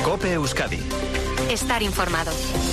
COPE Euskadi. Estar informado.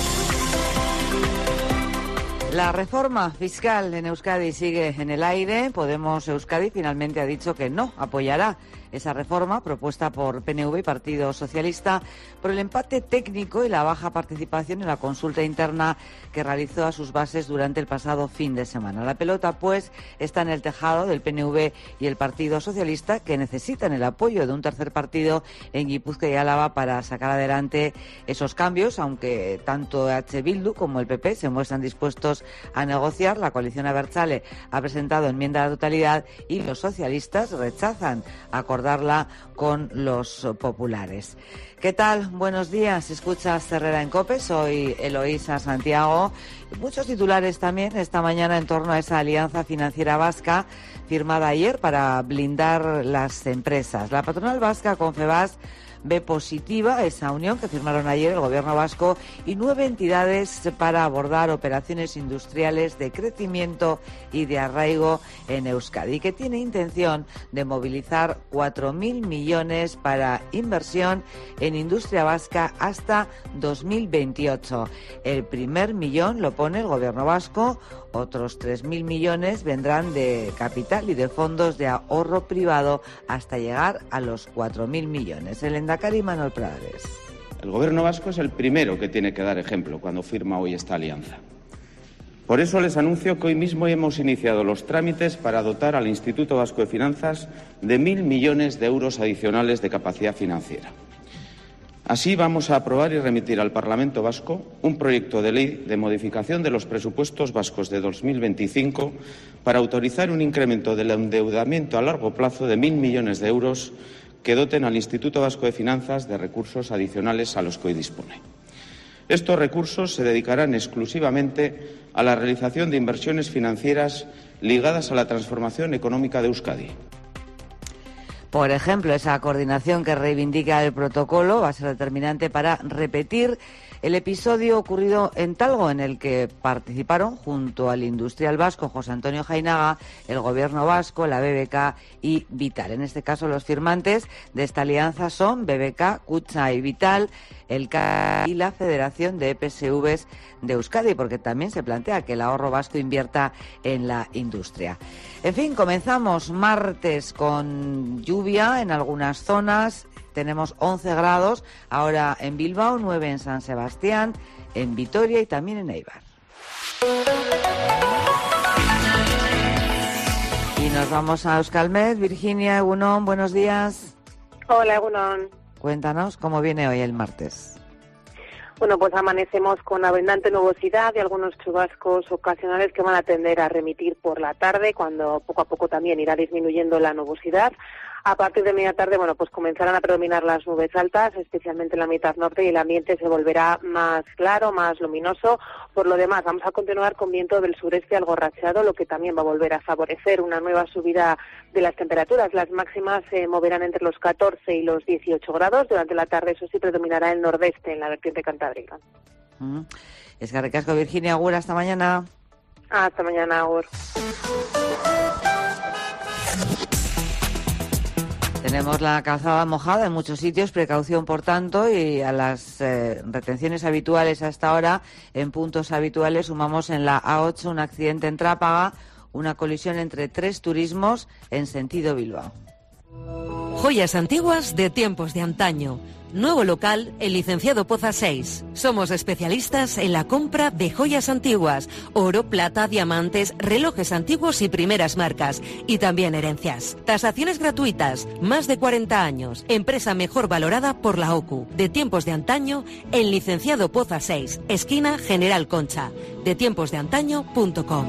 La reforma fiscal en Euskadi sigue en el aire. Podemos Euskadi finalmente ha dicho que no apoyará esa reforma propuesta por PNV y Partido Socialista por el empate técnico y la baja participación en la consulta interna que realizó a sus bases durante el pasado fin de semana. La pelota, pues, está en el tejado del PNV y el Partido Socialista, que necesitan el apoyo de un tercer partido en Guipúzcoa y Álava para sacar adelante esos cambios, aunque tanto EH Bildu como el PP se muestran dispuestos a negociar. La coalición abertzale ha presentado enmienda a la totalidad y los socialistas rechazan acordarla con los populares. ¿Qué tal? Buenos días. Escuchas Herrera en COPE. Soy Eloísa Santiago. Muchos titulares también esta mañana en torno a esa alianza financiera vasca firmada ayer para blindar las empresas. La patronal vasca Confebask ve positiva esa unión que firmaron ayer el Gobierno vasco y 9 entidades para abordar operaciones industriales de crecimiento y de arraigo en Euskadi, que tiene intención de movilizar 4.000 millones para inversión en industria vasca hasta 2028. El primer millón lo pone el Gobierno vasco. Otros 3.000 millones vendrán de capital y de fondos de ahorro privado hasta llegar a los 4.000 millones. El Endacari Manuel Prades. El Gobierno vasco es el primero que tiene que dar ejemplo cuando firma hoy esta alianza. Por eso les anuncio que hoy mismo hemos iniciado los trámites para dotar al Instituto Vasco de Finanzas de 1.000 millones de euros adicionales de capacidad financiera. Así vamos a aprobar y remitir al Parlamento vasco un proyecto de ley de modificación de los presupuestos vascos de 2025 para autorizar un incremento del endeudamiento a largo plazo de 1.000 millones de euros que doten al Instituto Vasco de Finanzas de recursos adicionales a los que hoy dispone. Estos recursos se dedicarán exclusivamente a la realización de inversiones financieras ligadas a la transformación económica de Euskadi. Por ejemplo, esa coordinación que reivindica el protocolo va a ser determinante para repetir el episodio ocurrido en Talgo, en el que participaron junto al industrial vasco José Antonio Jainaga, el Gobierno vasco, la BBK y Vital. En este caso, los firmantes de esta alianza son BBK, Kutxa y Vital, el CAI y la Federación de EPSVs de Euskadi, porque también se plantea que el ahorro vasco invierta en la industria. En fin, comenzamos martes con lluvia en algunas zonas. Tenemos 11 grados ahora en Bilbao, 9 en San Sebastián, en Vitoria y también en Eibar. Y nos vamos a Euskalmet. Virginia, Egunon, buenos días. Hola, Egunon. Cuéntanos cómo viene hoy el martes. Bueno, pues amanecemos con abundante nubosidad y algunos chubascos ocasionales que van a tender a remitir por la tarde, cuando poco a poco también irá disminuyendo la nubosidad. A partir de media tarde, bueno, pues comenzarán a predominar las nubes altas, especialmente en la mitad norte, y el ambiente se volverá más claro, más luminoso. Por lo demás, vamos a continuar con viento del sureste algo rachado, lo que también va a volver a favorecer una nueva subida de las temperaturas. Las máximas se moverán entre los 14 y los 18 grados. Durante la tarde, eso sí, predominará el nordeste en la vertiente cantábrica. Es que recasco, Virginia. Agur, hasta mañana. Hasta mañana, Agur. Tenemos la calzada mojada en muchos sitios, precaución por tanto, y a las retenciones habituales hasta ahora, en puntos habituales, sumamos en la A8 un accidente en Trápaga, una colisión entre 3 turismos en sentido Bilbao. Joyas antiguas de tiempos de antaño. Nuevo local, el Licenciado Poza 6. Somos especialistas en la compra de joyas antiguas, oro, plata, diamantes, relojes antiguos y primeras marcas, y también herencias. Tasaciones gratuitas, más de 40 años. Empresa mejor valorada por la OCU. De tiempos de antaño, en Licenciado Poza 6, esquina General Concha. detiemposdeantaño.com.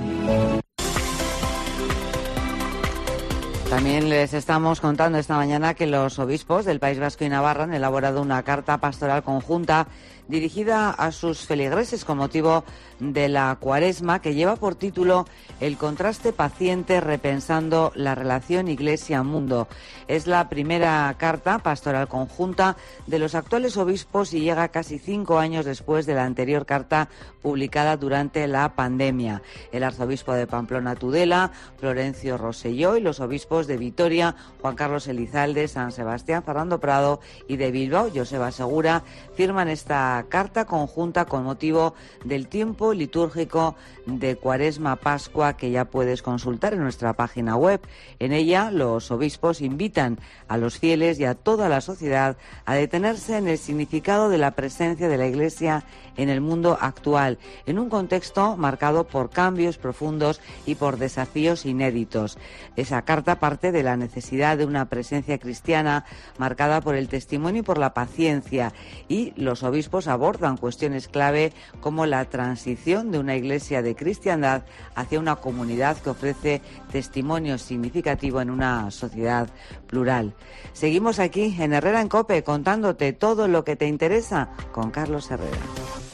También les estamos contando esta mañana que los obispos del País Vasco y Navarra han elaborado una carta pastoral conjunta dirigida a sus feligreses con motivo de la Cuaresma, que lleva por título El contraste paciente repensando la relación Iglesia-mundo. Es la primera carta pastoral conjunta de los actuales obispos y llega casi 5 años después de la anterior carta publicada durante la pandemia. El arzobispo de Pamplona Tudela, Florencio Rosselló, y los obispos de Vitoria, Juan Carlos Elizalde, San Sebastián, Fernando Prado, y de Bilbao, Joseba Segura, firman esta carta conjunta con motivo del tiempo litúrgico de Cuaresma-Pascua, que ya puedes consultar en nuestra página web. En ella, los obispos invitan a los fieles y a toda la sociedad a detenerse en el significado de la presencia de la Iglesia en el mundo actual, en un contexto marcado por cambios profundos y por desafíos inéditos. Esa carta parte de la necesidad de una presencia cristiana marcada por el testimonio y por la paciencia, y los obispos abordan cuestiones clave como la transición de una iglesia de cristiandad hacia una comunidad que ofrece testimonio significativo en una sociedad plural. Seguimos aquí en Herrera en COPE contándote todo lo que te interesa con Carlos Herrera.